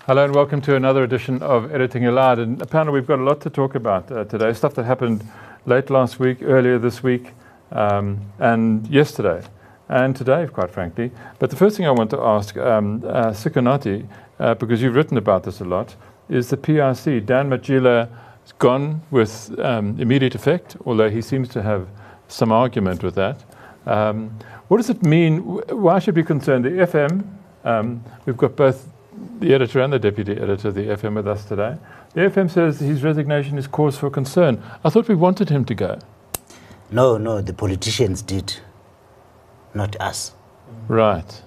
Hello and welcome to another edition of Editing Aloud. And apparently we've got a lot to talk about today. Stuff that happened late last week, earlier this week, and yesterday, and today, quite frankly. But the first thing I want to ask Sikonathi, because you've written about this a lot, is the PIC. Dan Matjila is gone with immediate effect, although he seems to have some argument with that. What does it mean? Why should we be concerned? The FM, we've got both the editor and the deputy editor of the FM with us today. The FM says his resignation is cause for concern. I thought we wanted him to go. No, the politicians did, not us. Right.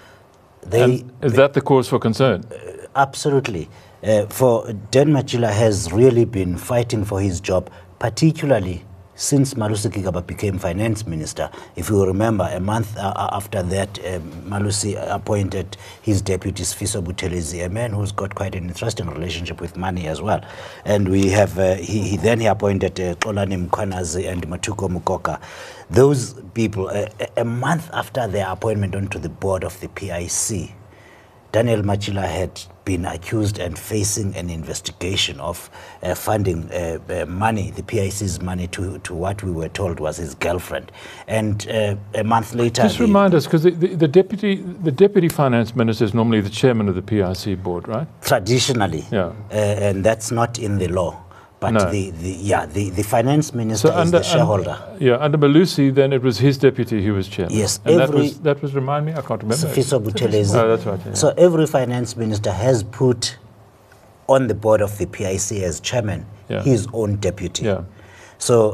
Is that the cause for concern? Absolutely. For Dan Matjila has really been fighting for his job, particularly since Malusi Gigaba became finance minister. If you remember, a month after that, Malusi appointed his deputy, Sfiso Buthelezi, a man who's got quite an interesting relationship with money as well. And we have, he appointed Xolani Mkhwanazi and Matuko Mukoka. Those people, a month after their appointment onto the board of the PIC, Daniel Matjila had been accused and facing an investigation of funding money, the PIC's money, to what we were told was his girlfriend. And a month later... Just remind us, because the deputy finance minister is normally the chairman of the PIC board, right? Traditionally. Yeah. And that's not in the law. But no. the finance minister is the shareholder. Under Malusi, then it was his deputy who was chairman. Yes. And that was, remind me, I can't remember. Sfiso Buthelezi. Oh, that's right. Yeah. So every finance minister has put on the board of the PIC as chairman his own deputy. Yeah. So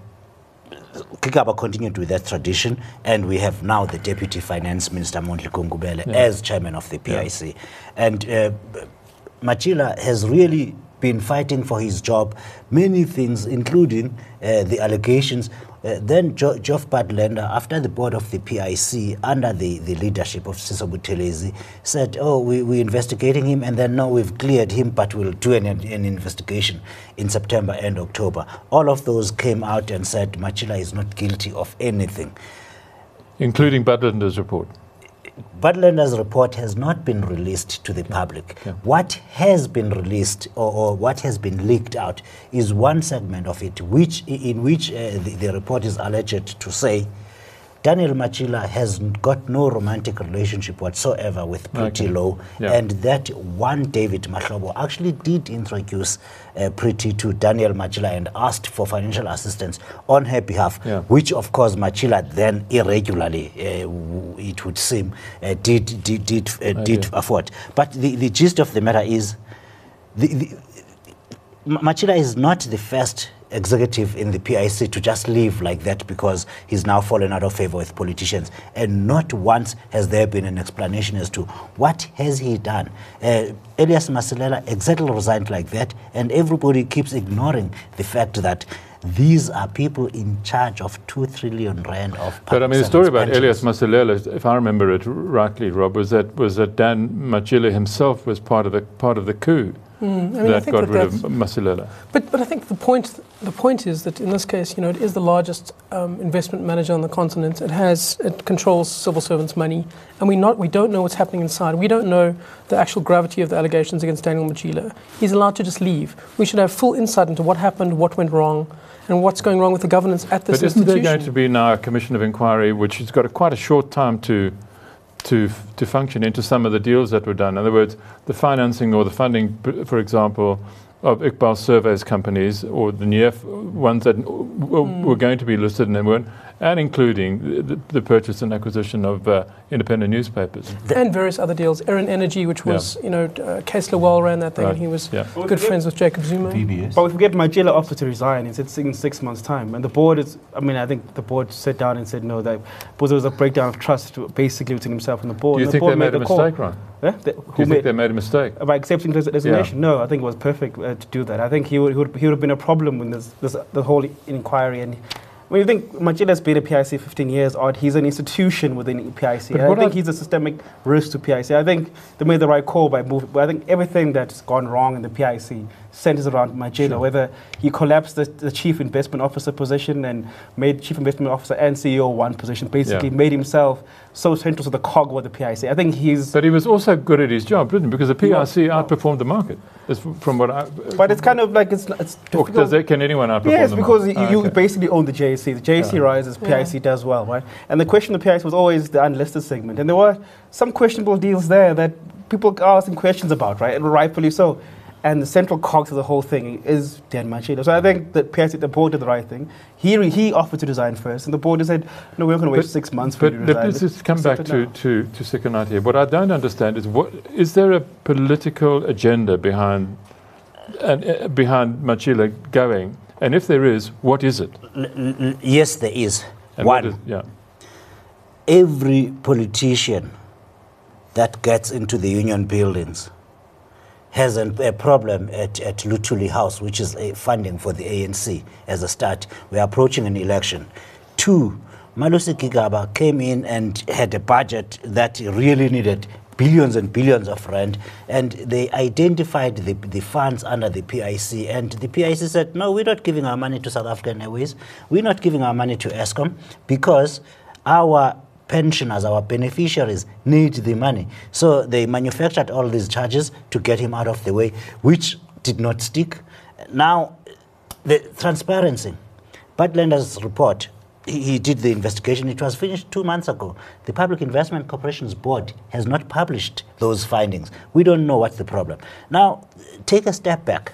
Gigaba continued with that tradition, and we have now the deputy finance minister, Mondli Ngubele, as chairman of the PIC. Yeah. And Matjila has really been fighting for his job, many things, including the allegations. Then Geoff Buthelezi, after the board of the PIC, under the leadership of Sfiso Buthelezi, said, we're investigating him, and then no, we've cleared him, but we'll do an investigation in September and October. All of those came out and said Matjila is not guilty of anything. Including Butlezi's report. Butler's report has not been released to the public. Yeah. What has been released or what has been leaked out is one segment of it, in which the report is alleged to say Daniel Matjila has got no romantic relationship whatsoever with Pretty Low, and that one David Mahlobo actually did introduce Pretty to Daniel Matjila and asked for financial assistance on her behalf, which of course Matjila then irregularly, it would seem, did afford. But the gist of the matter is, Matjila is not the first executive in the PIC to just leave like that because he's now fallen out of favor with politicians. And not once has there been an explanation as to what has he done. Elias Masilela exactly resigned like that, and everybody keeps ignoring the fact that these are people in charge of 2 trillion rand of public. But I mean, the story about Elias Masilela, if I remember it rightly, Rob, was that Dan Matjila himself was part of the coup. That got rid of Masilela. But I think the point is that in this case, it is the largest investment manager on the continent. It controls civil servants' money, and we don't know what's happening inside. We don't know the actual gravity of the allegations against Daniel Matjila. He's allowed to just leave. We should have full insight into what happened, what went wrong, and what's going wrong with the governance at this institution. But isn't there going to be now a commission of inquiry which has got quite a short time to function into some of the deals that were done? In other words, the financing or the funding, for example, of Iqbal Surveys companies or the NIEF ones that were going to be listed and they weren't, and including the purchase and acquisition of independent newspapers. And various other deals. Erin Energy, which was, Kessler well ran that thing, and he was good friends with Jacob Zuma. BBS. But if we get Matjila offered to resign, it's in 6 months' time. And the board I think the board sat down and said no, because there was a breakdown of trust basically between himself and the board. Do you think they made a mistake, Ron? Do you think they made a mistake? By accepting the resignation? No, I think it was perfect to do that. I think he would have been a problem when the whole inquiry. And when you think Matjila's been at PIC 15 years odd, he's an institution within PIC. And I think he's a systemic risk to PIC. I think they made the right call by moving. But I think everything that's gone wrong in the PIC centers around Machela, whether he collapsed the chief investment officer position and made chief investment officer and CEO one position, basically made himself so central to the cog of the PIC. I think he's... But he was also good at his job, didn't he? Because the PIC outperformed the market. From what I... But it's kind of like it's difficult. Can anyone outperform yes, the because market? you basically own the JSE. The JSE rises, PIC does well, right? And the question of the PIC was always the unlisted segment. And there were some questionable deals there that people are asking questions about, right? And rightfully so. And the central cog to the whole thing is Dan Machela. So I think that the board did the right thing. He offered to resign first, and the board said, no, we're not going to wait 6 months for you to resign. But let's just come back to Sekonathi here. What I don't understand is there a political agenda behind Machela going? And if there is, what is it? Yes, there is. And one, every politician that gets into the union buildings has a problem at Luthuli House, which is funding for the ANC as a start. We're approaching an election. 2, Malusi Gigaba came in and had a budget that really needed billions and billions of rand, and they identified the funds under the PIC, and the PIC said, no, we're not giving our money to South African Airways, we're not giving our money to Eskom, because our pensioners, our beneficiaries need the money. So they manufactured all these charges to get him out of the way, which did not stick. Now, the transparency. Budlender's report, he did the investigation. It was finished 2 months ago. The Public Investment Corporations Board has not published those findings. We don't know what's the problem. Now, take a step back.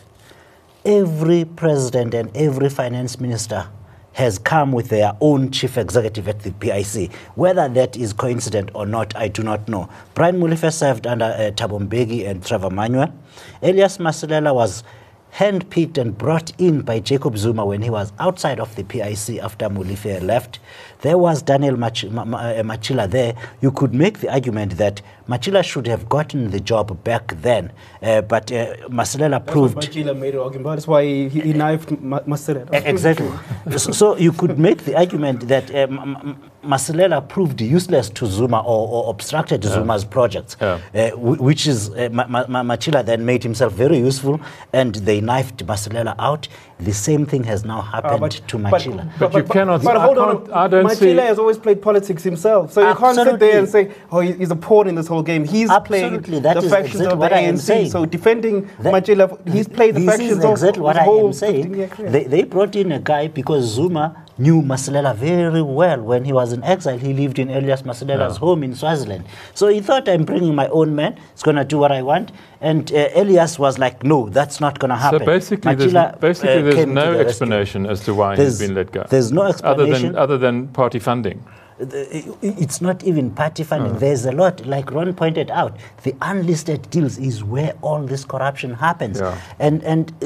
Every president and every finance minister has come with their own chief executive at the PIC. Whether that is coincident or not, I do not know. Brian Molefe served under Thabo Mbeki and Trevor Manuel. Elias Masilela was handpicked and brought in by Jacob Zuma when he was outside of the PIC after Molefe left. There was Daniel Machela there. You could make the argument that Machela should have gotten the job back then, but Masilela proved... Machela made an argument. That's why he knifed Masilela. Exactly. So you could make the argument that Masilela proved useless to Zuma or obstructed Zuma's projects, which is Machela then made himself very useful, and they knifed Masilela out. The same thing has now happened to Machela. But you cannot... But hold on. I don't see... Machela has always played politics himself, so you can't sit there and say, oh, he's a pawn in this whole game. He's played the factions of the ANC. So defending Machela, he's played the factions of his exactly what I am saying. They brought in a guy because Zuma knew Masilela very well. When he was in exile, he lived in Elias Masilela's home in Swaziland. So he thought, I'm bringing my own man, he's going to do what I want. And Elias was like, no, that's not going to happen. So basically, there's no explanation as to why he's been let go. There's no explanation. Other than party funding. It's not even party funding. There's a lot, like Ron pointed out, the unlisted deals is where all this corruption happens. And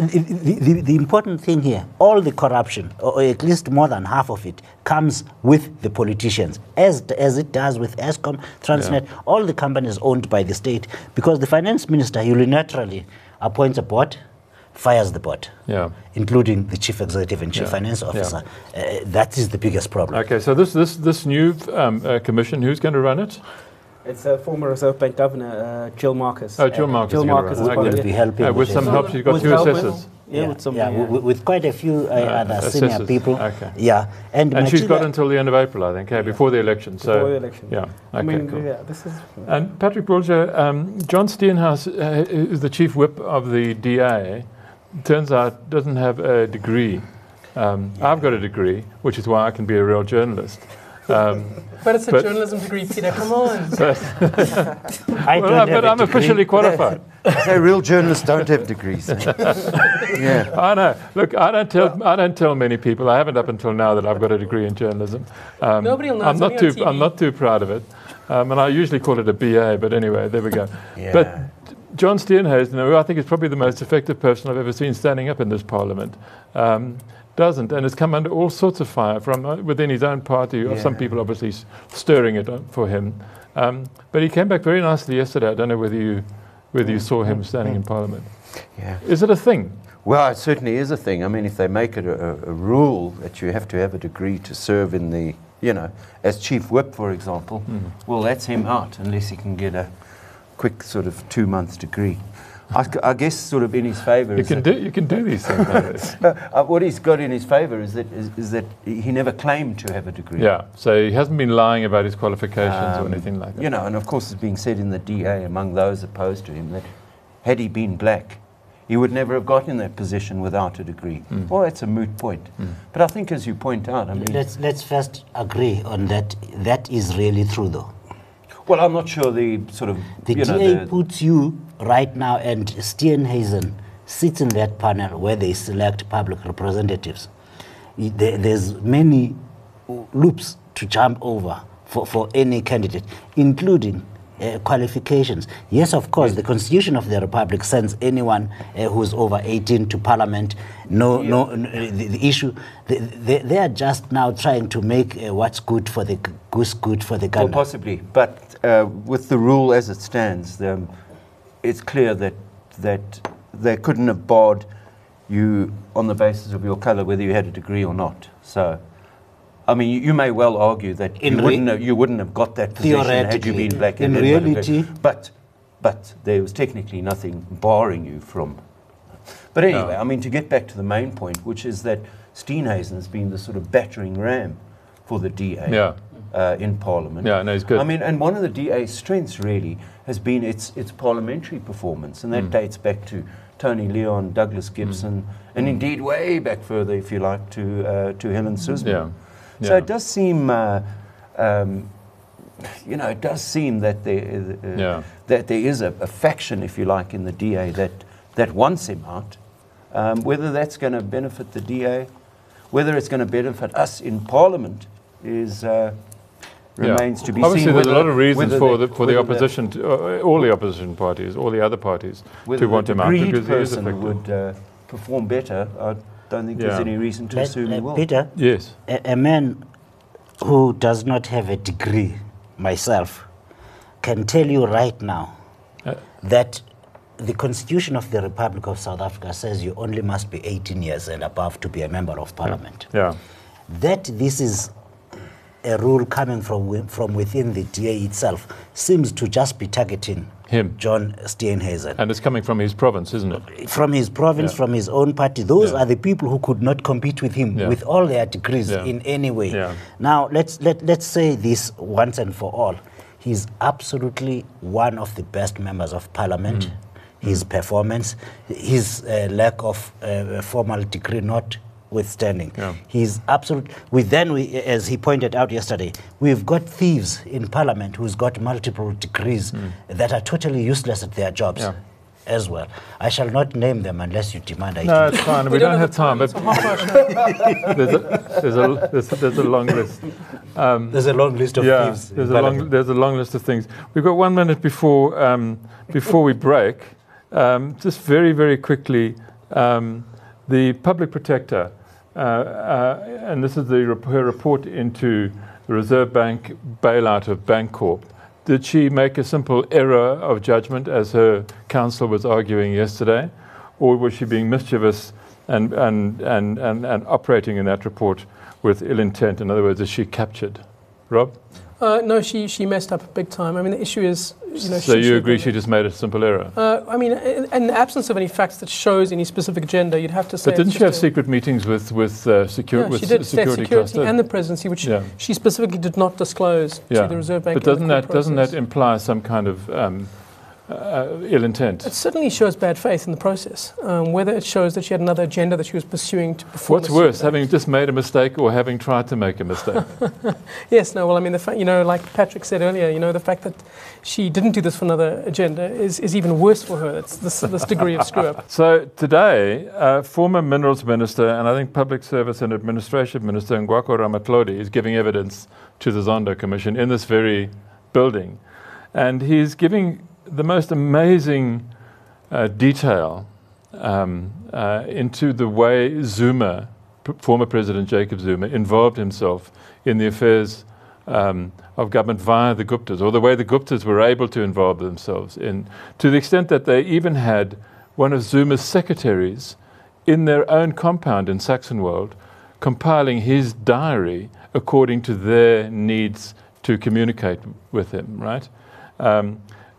the important thing here, all the corruption, or at least more than half of it, comes with the politicians, as it does with Eskom, Transnet, all the companies owned by the state, because the finance minister unilaterally appoints a board, fires the board, including the chief executive and chief finance officer. That is the biggest problem. Okay, so this new commission, who's going to run it? It's a former Reserve Bank Governor, Jill Marcus. Oh, Jill Marcus. Jill Marcus is going to be helping. With some help, she's got 2 assessors. With quite a few other senior people. Okay. And she's got until the end of April, I think, before the election. So, before the election. Yeah. I mean, cool. this is... And Patrick Bulger, John Steenhuis, who's the chief whip of the DA, turns out doesn't have a degree. I've got a degree, which is why I can be a real journalist. But it's a journalism degree, Peter. Come on. But I'm officially qualified. No, real journalists don't have degrees. I know. Look, I don't tell many people. I haven't up until now that I've got a degree in journalism. Nobody will know. I'm not too proud of it, and I usually call it a BA. But anyway, there we go. But John Steenhuis, who I think is probably the most effective person I've ever seen standing up in this parliament, doesn't, and has come under all sorts of fire from within his own party. Some people obviously stirring it for him. But he came back very nicely yesterday. I don't know whether you saw him standing in Parliament. Yeah. Is it a thing? Well, it certainly is a thing. I mean, if they make it a rule that you have to have a degree to serve in the, as chief whip, for example, well, that's him out unless he can get a quick sort of 2-month degree. I guess sort of in his favour. You can do these things. Nowadays. What he's got in his favour is that he never claimed to have a degree. Yeah, so he hasn't been lying about his qualifications or anything like that. You know, and of course it's being said in the DA among those opposed to him that had he been black, he would never have got in that position without a degree. Well, that's a moot point. But I think, as you point out, I mean, let's first agree on that. That is really true, though. well, I'm not sure the sort of The DA puts you right now, and Steenhuisen sits in that panel where they select public representatives. There's many loops to jump over for any candidate, including qualifications. Yes, of course, the Constitution of the Republic sends anyone who's over 18 to Parliament. The issue, they are just now trying to make what's good for the goose good for the gander. Well, possibly, but with the rule as it stands, it's clear that they couldn't have barred you on the basis of your colour, whether you had a degree or not. So, I mean, you may well argue that you wouldn't have got that position had you been black. In reality, but there was technically nothing barring you from. But anyway, I mean, to get back to the main point, which is that Steenhuisen has been the sort of battering ram for the DA in Parliament. Yeah, no, he's good. I mean, and one of the DA's strengths really has been its parliamentary performance, and that dates back to Tony Leon, Douglas Gibson, and indeed way back further, if you like, to Helen Suzman. Yeah. So it does seem, it does seem that there is a faction, if you like, in the DA that wants him out. Whether that's going to benefit the DA, whether it's going to benefit us in Parliament, remains to be Obviously, seen. there's a lot of reasons for the opposition, all the opposition parties, all the other parties, to want him out because he is effective. Would perform better. I don't think there's any reason to assume he will. Peter, yes, a man who does not have a degree, myself, can tell you right now that the Constitution of the Republic of South Africa says you only must be 18 years and above to be a member of Parliament. Yeah. That this is a rule coming from within the DA itself seems to just be targeting him, John Steenhuisen. And it's coming from his province, isn't it? From his province, from his own party. Those are the people who could not compete with him with all their degrees in any way. Yeah. Now, let's say this once and for all. He's absolutely one of the best members of Parliament. His performance, his lack of formal degree notwithstanding. He's absolute. As he pointed out yesterday, we've got thieves in Parliament who's got multiple degrees that are totally useless at their jobs as well. I shall not name them unless you demand I do. No, it's fine. We don't have time. But there's a long list. There's a long list of thieves. There's a long list of things. We've got 1 minute before we break. Just very, very quickly, the Public Protector, and this is her report into the Reserve Bank bailout of Bancorp. Did she make a simple error of judgment, as her counsel was arguing yesterday, or was she being mischievous and operating in that report with ill intent? In other words, is she captured? Rob? No, she messed up big time. I mean, the issue is, So you agree she just made a simple error? I mean, in the absence of any facts that shows any specific agenda, you'd have to say. But didn't she have secret meetings with security? She did, state security and the presidency, which she specifically did not disclose to the Reserve Bank. But doesn't that imply some kind of ill intent? It certainly shows bad faith in the process. Whether it shows that she had another agenda that she was pursuing to perform. What's worse, having just made a mistake or having tried to make a mistake? Yes, no. Well, I mean, the fact, like Patrick said earlier, the fact that she didn't do this for another agenda is even worse for her. It's this degree of screw up. So today, former Minerals Minister and I think Public Service and Administration Minister Ngwako Ramatlhodi is giving evidence to the Zondo Commission in this very building, and he's giving the most amazing detail into the way Zuma, former President Jacob Zuma, involved himself in the affairs of government via the Guptas, or the way the Guptas were able to involve themselves in, to the extent that they even had one of Zuma's secretaries in their own compound in Saxonwold compiling his diary according to their needs to communicate with him, right?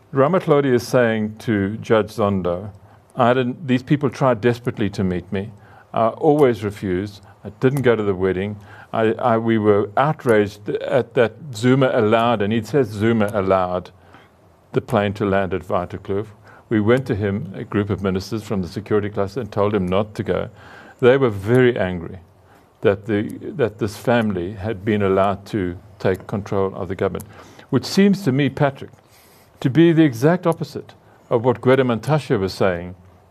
Ramatlodi is saying to Judge Zondo, these people tried desperately to meet me. I always refused. I didn't go to the wedding. We were outraged at that Zuma allowed, and he says Zuma allowed the plane to land at Waterkloof. We went to him, a group of ministers from the security cluster, and told him not to go. They were very angry that this family had been allowed to take control of the government, which seems to me, Patrick, to be the exact opposite of what Gwede Mantashe was saying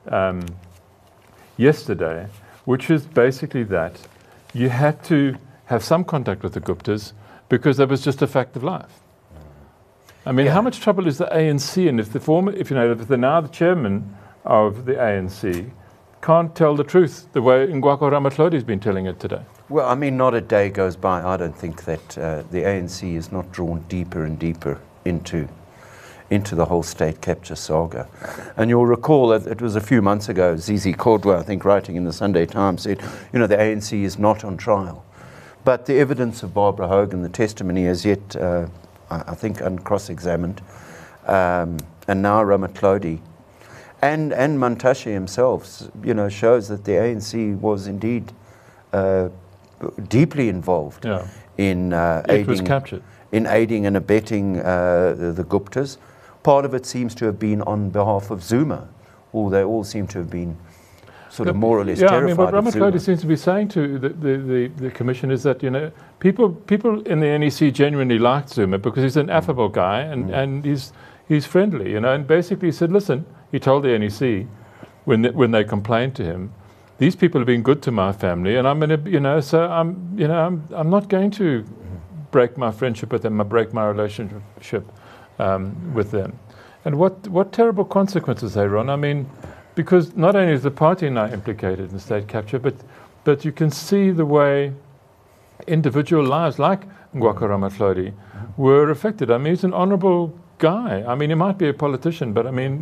yesterday, which is basically that you had to have some contact with the Guptas because that was just a fact of life. I mean, how much trouble is the ANC? And if they're now the chairman of the ANC, can't tell the truth the way Ngwako Ramatlodi has been telling it today. Well, I mean, not a day goes by, I don't think, that the ANC is not drawn deeper and deeper into the whole state capture saga. And you'll recall that it was a few months ago, Zizi Cordwa, I think, writing in the Sunday Times, said, the ANC is not on trial. But the evidence of Barbara Hogan, the testimony as yet, I think, uncross-examined, and now Ramatlodi, and Mantashe himself, shows that the ANC was indeed deeply involved in aiding and abetting the Guptas. Part of it seems to have been on behalf of Zuma, or they all seem to have been sort of more or less terrified what of Zuma. Ramatlodi seems to be saying to the commission is that people in the NEC genuinely liked Zuma because he's an affable guy and he's friendly, and basically he said, listen, he told the NEC when they complained to him, these people have been good to my family, and I'm going to, I'm not going to break my friendship with them, break my relationship with them. And what terrible consequences, Ron. I mean, because not only is the party now implicated in state capture, but you can see the way individual lives like Ngwako Ramatlodi were affected. I mean, he's an honourable guy. I mean, he might be a politician, but I mean,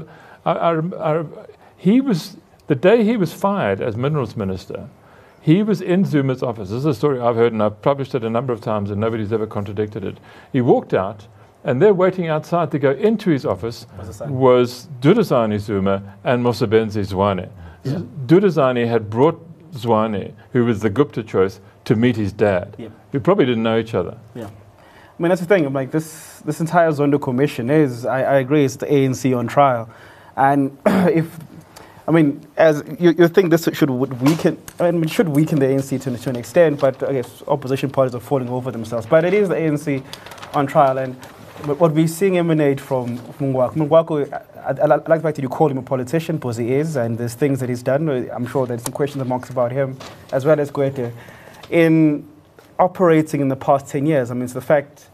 he was, the day he was fired as Minerals Minister, he was in Zuma's office. This is a story I've heard, and I've published it a number of times, and nobody's ever contradicted it. He walked out, and there waiting outside to go into his office was Duduzane Zuma and Mosebenzi Zwane. Yeah. Duduzane had brought Zwane, who was the Gupta choice, to meet his dad, who probably didn't know each other. Yeah. I mean, that's the thing. I'm like, this entire Zondo commission is, I agree, it's the ANC on trial. And as you think this should weaken, it should weaken the ANC to an extent, but I guess opposition parties are falling over themselves. But it is the ANC on trial, and what we're seeing emanate from Ngwako. Ngwako, I like the fact that you call him a politician, because he is, and there's things that he's done. I'm sure there's some questions and marks about him, as well as Gwede. In operating in the past 10 years, I mean, it's the fact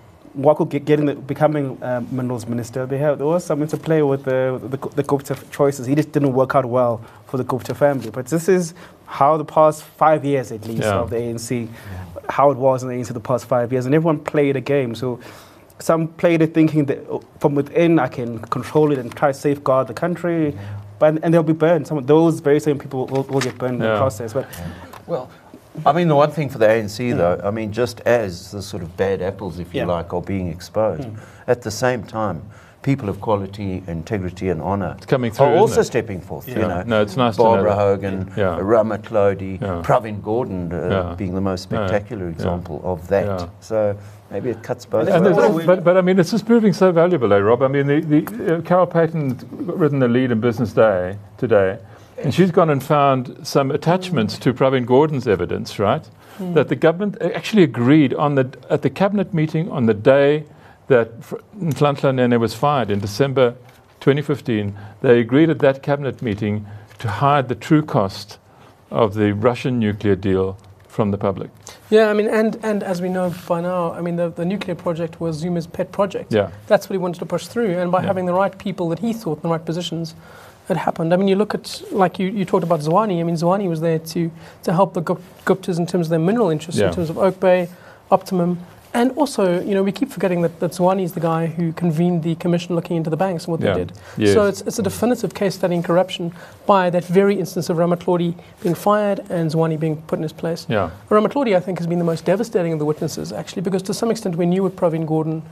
Ngwako becoming Minerals Minister, there was some interplay with the Gupta choices. He just didn't work out well for the Gupta family. But this is how the past 5 years, at least, of the ANC, how it was in the ANC the past 5 years. And everyone played a game. So some played it thinking that from within I can control it and try to safeguard the country, and they'll be burned. Some of those very same people will get burned in the process. But well, I mean, the one thing for the ANC, though, I mean, just as the sort of bad apples, if you like, are being exposed, at the same time, people of quality, integrity, and honour are also stepping forth. No, it's nice Barbara to know Hogan, Ramatlodi, Pravin Gordhan being the most spectacular example of that. So maybe it cuts both ways. But I mean, it's just proving so valuable, Rob. I mean, the Carol Payton's written the lead in Business Day today, and she's gone and found some attachments to Pravin Gordhan's evidence, right? That the government actually agreed at the cabinet meeting on the day that Nhlanhla Nene was fired in December 2015. They agreed at that cabinet meeting to hide the true cost of the Russian nuclear deal from the public. Yeah, I mean, and as we know by now, I mean, the nuclear project was Zuma's pet project. Yeah. That's what he wanted to push through, and by having the right people that he thought in the right positions, it happened. I mean, you look at, like you talked about Zwane. I mean, Zwane was there to help the Guptas in terms of their mineral interests, in terms of Oak Bay, Optimum. And also, we keep forgetting that Zwane is the guy who convened the commission looking into the banks and what they did. Yes. So it's a definitive case study in corruption by that very instance of Ramatlodi being fired and Zwane being put in his place. Yeah. Ramatlodi, I think, has been the most devastating of the witnesses, actually, because to some extent we knew with Pravin Gordhan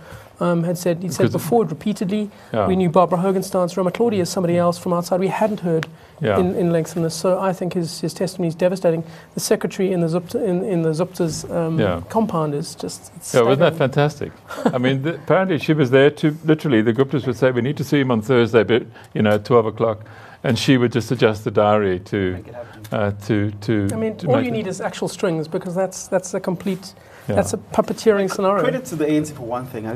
had said, he'd said Because- before repeatedly. Yeah. We knew Barbara Hogan's stance. Roma Claudia is somebody else from outside. We hadn't heard Yeah. in length on this. So I think his testimony is devastating. The secretary in the Zupta's compound is just Yeah, wasn't that staggering. fantastic? I mean, apparently she was there to, literally, the Guptas would say, we need to see him on Thursday, but, at 12 o'clock. And she would just adjust the diary to I mean, to all make you it- need is actual strings, because that's a complete, Yeah. that's a puppeteering scenario. Credit to the ANC for one thing.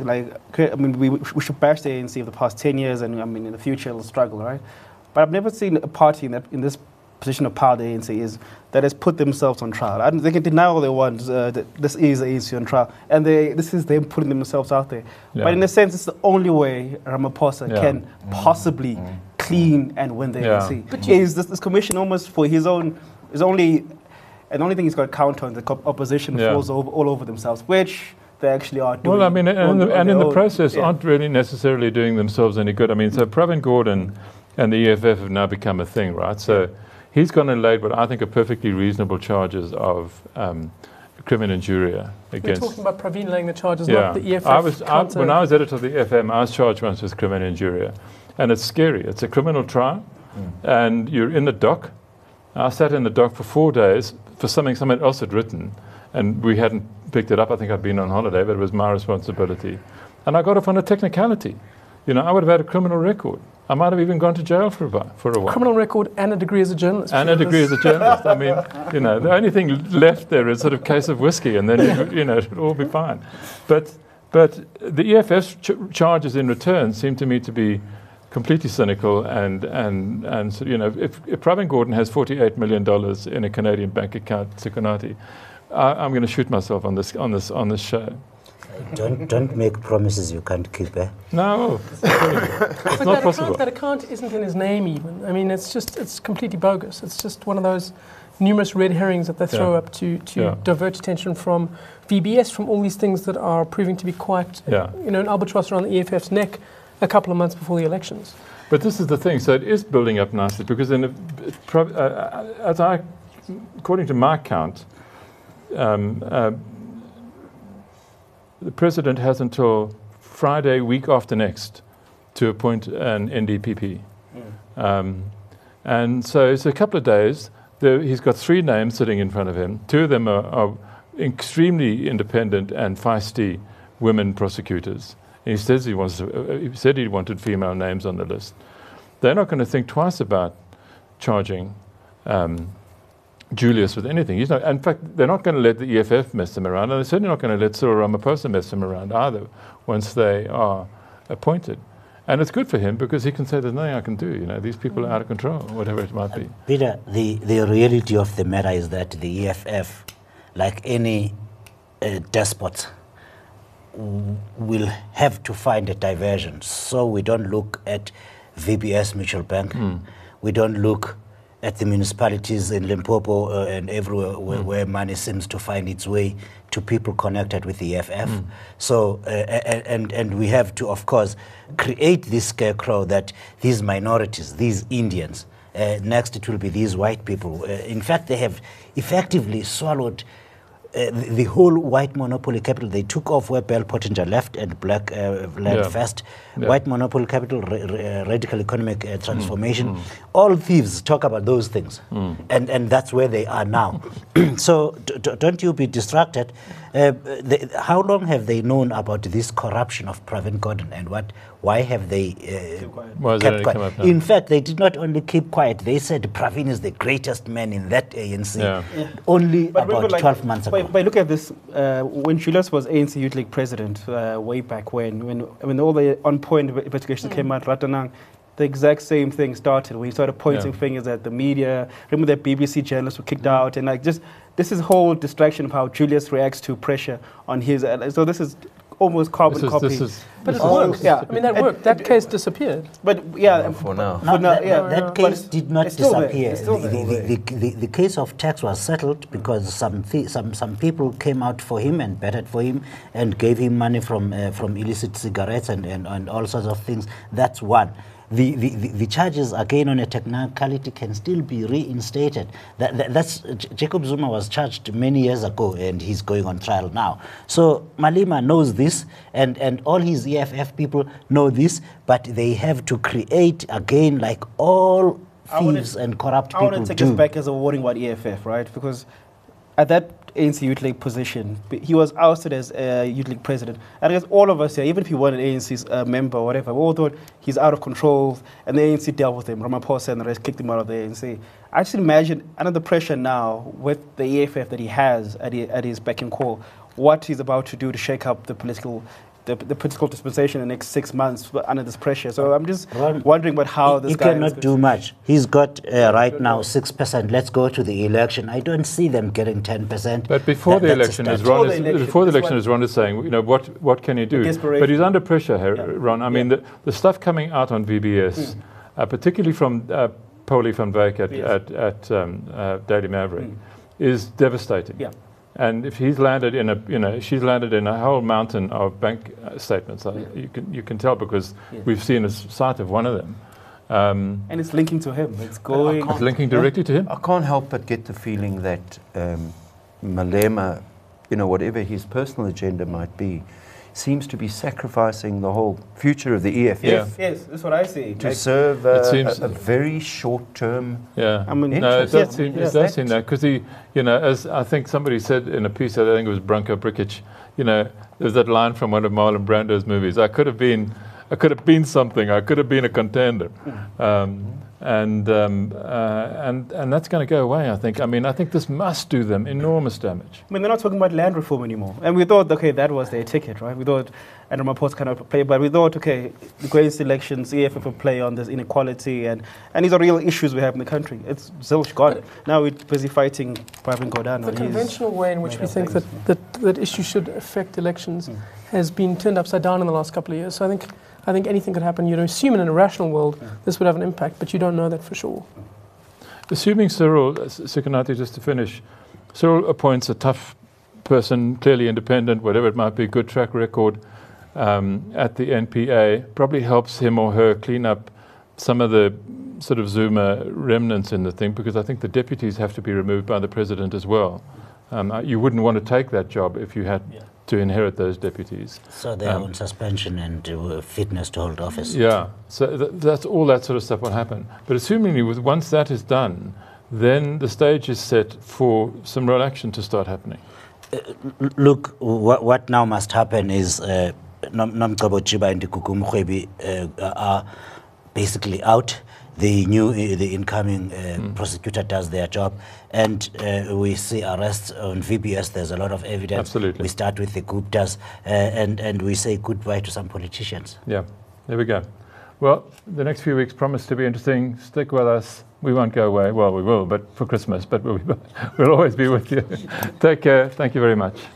We should bash the ANC of the past 10 years, and in the future it'll struggle, right? But I've never seen a party in this position of power, the ANC is, that has put themselves on trial. They can deny all they want. That this is the ANC on trial, and this is them putting themselves out there. Yeah. But in a sense, it's the only way Ramaphosa Yeah. can possibly clean and win the Yeah. ANC. Is this commission almost for his own? Is only. And the only thing he's got to count on, the opposition Yeah. falls all over themselves, which they actually are doing. Well, I mean, on in their the own. process, Yeah. aren't really necessarily doing themselves any good. I mean, so Pravin Gordhan and the EFF have now become a thing, right? So he's gone and laid what I think are perfectly reasonable charges of criminal injuria We're against. talking about Praveen laying the charges, Yeah, not the EFF. when I was editor of the FM, I was charged once with criminal injuria, and it's scary. It's a criminal trial, and you're in the dock. I sat in the dock for 4 days for something someone else had written, and we hadn't picked it up. I think I'd been on holiday, but it was my responsibility, and I got off on a technicality. I would have had a criminal record. I might have even gone to jail for a while. Criminal record and a degree as a journalist. And a degree as a journalist. I mean, the only thing left there is sort of case of whiskey, and then it'll all be fine. But the EFF's charges in return seem to me to be completely cynical, and so, if Pravin Gordhan has $48 million in a Canadian bank account, Sikonati, I'm going to shoot myself on this show. Don't make promises you can't keep, eh? No, it's But not possible. that account isn't in his name even. I mean, it's completely bogus. It's just one of those numerous red herrings that they throw Yeah. up to Yeah. divert attention from VBS, from all these things that are proving to be quite, Yeah. an albatross around the EFF's neck a couple of months before the elections. But this is the thing. So it is building up nicely, because according to my count, the president has until Friday, week after next, to appoint an NDPP. And so it's a couple of days. He's got 3 names sitting in front of him. 2 of them are extremely independent and feisty women prosecutors. And he says he said he wanted female names on the list. They're not going to think twice about charging Julius with anything. In fact, they're not going to let the EFF mess them around, and they're certainly not going to let Cyril Ramaphosa mess them around either once they are appointed. And it's good for him, because he can say there's nothing I can do. These people are out of control, whatever it might be. Peter, the reality of the matter is that the EFF, like any despot, will have to find a diversion. So we don't look at VBS Mutual Bank. We don't look at the municipalities in Limpopo and everywhere where money seems to find its way to people connected with the EFF. So, and we have to, of course, create this scarecrow that these minorities, these Indians, next it will be these white people. In fact, they have effectively swallowed the whole white monopoly capital. They took off where Bell Pottinger left and Black led first. Yeah. White monopoly capital, radical economic transformation. All thieves talk about those things. And that's where they are now. So don't you be distracted. How long have they known about this corruption of Pravin Gordhan, and why have they Why has it kept only quiet? come up now? In fact, they did not only keep quiet, they said Pravin is the greatest man in that ANC. Yeah. Only But about remember, 12 months ago. But look at this. When Julius was ANC Youth League president, way back when all the on-point investigations came out, Ratanang, the exact same thing started. We started pointing fingers at the media. Remember that BBC journalists were kicked out, and this is whole distraction of how Julius reacts to pressure on his. So this is almost carbon copy. But it Oh, works. yeah. I mean, that worked. That case disappeared. But yeah, For now. No, now, yeah. that But case did not it's still there. disappear. It's still there. The case of tax was settled because some people came out for him and betted for him and gave him money from illicit cigarettes and all sorts of things. That's one. the charges again on a technicality can still be reinstated. That's Jacob Zuma was charged many years ago, and he's going on trial now. So Malema knows this, and all his EFF people know this, but they have to create again, like all thieves and corrupt people do. I want to take this back as a warning about EFF, right? Because at that ANC Youth League position, he was ousted as Youth League president. And I guess all of us here, even if he weren't an ANC's member or whatever, we all thought he's out of control, and the ANC dealt with him. Ramaphosa and the rest kicked him out of the ANC. I just imagine, under the pressure now, with the EFF that he has at his beck and call, what he's about to do to shake up the political dispensation in the next 6 months under this pressure. So I'm just wondering about how this guy... He cannot do much. He's got right now 6%. Let's go to the election. I don't see them getting 10%. But before the election, as Ron is saying, you know, what can he do? But he's under pressure, Ron. I mean, the stuff coming out on VBS, particularly from Paulie van Wyk at Daily Maverick, is devastating. Yeah. And if he's landed in she's landed in a whole mountain of bank statements. You can tell because we've seen a sight of one of them. And it's linking to him. It's linking directly to him. I can't help but get the feeling that Malema, you know, whatever his personal agenda might be, seems to be sacrificing the whole future of the EFF. Yes, that's what I see. To serve a very short-term. Yeah, I mean, no, it does seem that because he, you know, as I think somebody said in a piece, I think it was Branko Brikic, you know, there's that line from one of Marlon Brando's movies: "I could have been something. I could have been a contender." And that's going to go away, I think. I mean, I think this must do them enormous damage. I mean, they're not talking about land reform anymore. And we thought, okay, that was their ticket, right? We thought Andrew Ramaphosa cannot play, but we thought, okay, the greatest elections, EFF will play on this inequality, and these are real issues we have in the country. It's zilch gone. Now we're busy fighting Pravin Gordhan. The conventional way in which we think that issues should affect elections has been turned upside down in the last couple of years. So I think anything could happen. You'd assume in a rational world this would have an impact, but you don't know that for sure. Assuming Cyril, Sukunati, just to finish, Cyril appoints a tough person, clearly independent, whatever it might be, good track record at the NPA, probably helps him or her clean up some of the sort of Zuma remnants in the thing, because I think the deputies have to be removed by the president as well. You wouldn't want to take that job if you had to inherit those deputies. So they are on suspension and fitness to hold office. Yeah, so that's all that sort of stuff will happen. But assumingly, once that is done, then the stage is set for some real action to start happening. Look, what now must happen is Nomgcobo Chiba and Kuku Mkhwebi are basically out. The incoming prosecutor does their job, and we see arrests on VBS. There's a lot of evidence. Absolutely. We start with the Guptas, and we say goodbye to some politicians. Yeah, there we go. Well, the next few weeks promise to be interesting. Stick with us. We won't go away. Well, we will, but for Christmas. But we'll always be with you. Take care. Thank you very much.